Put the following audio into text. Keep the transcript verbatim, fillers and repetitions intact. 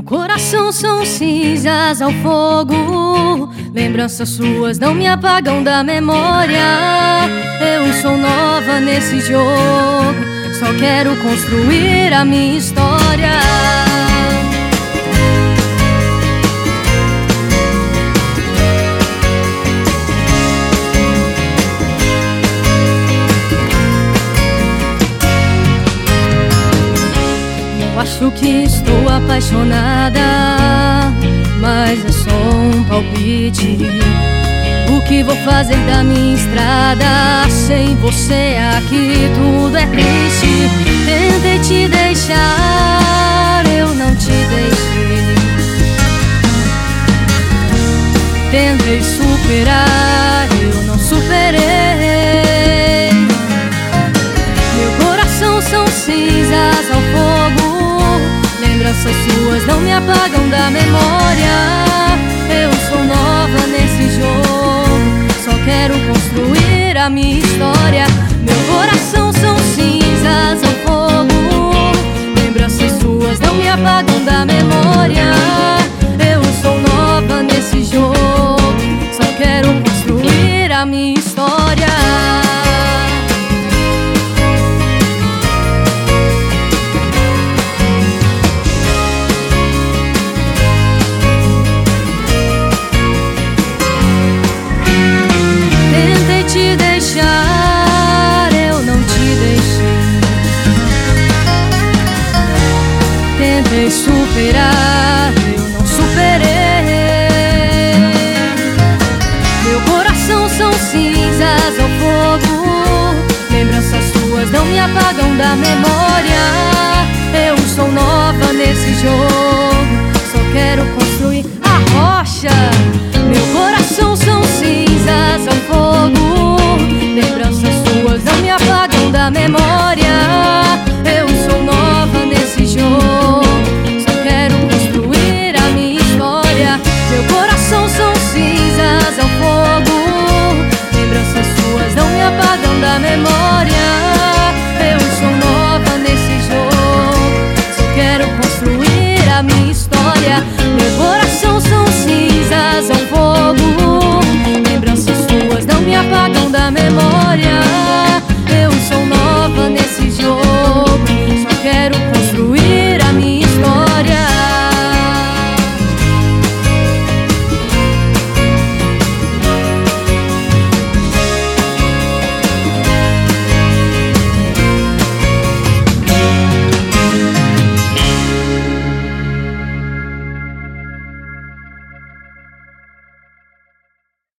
Coração são cinzas ao fogo, lembranças suas não me apagam da memória. Eu sou nova nesse jogo, só quero construir a minha história. Acho que estou apaixonada, mas é só um palpite. O que vou fazer da minha estrada? Sem você aqui tudo é triste. Tentei te deixar, eu não te deixei. Tentei superar, eu não superei. Meu coração são cinzas ao fogo, lembranças suas não me apagam da memória. Eu sou nova nesse jogo, só quero construir a minha história. Meu coração são cinzas ao fogo, lembranças suas não me apagam da memória. Eu sou nova nesse jogo, só quero construir a minha história. Tentei superar, eu não superei. Meu coração são cinzas ao fogo, lembranças suas não me apagam da memória. Eu sou nova nesse jogo, só quero construir a rocha. Meu coração são cinzas ao fogo, lembranças suas não me apagam da memória. Eu sou nova nesse jogo, meu coração são cinzas ao fogo, lembranças suas não me apagam da memória. Eu sou nova nesse jogo, só quero construir a minha história. Meu coração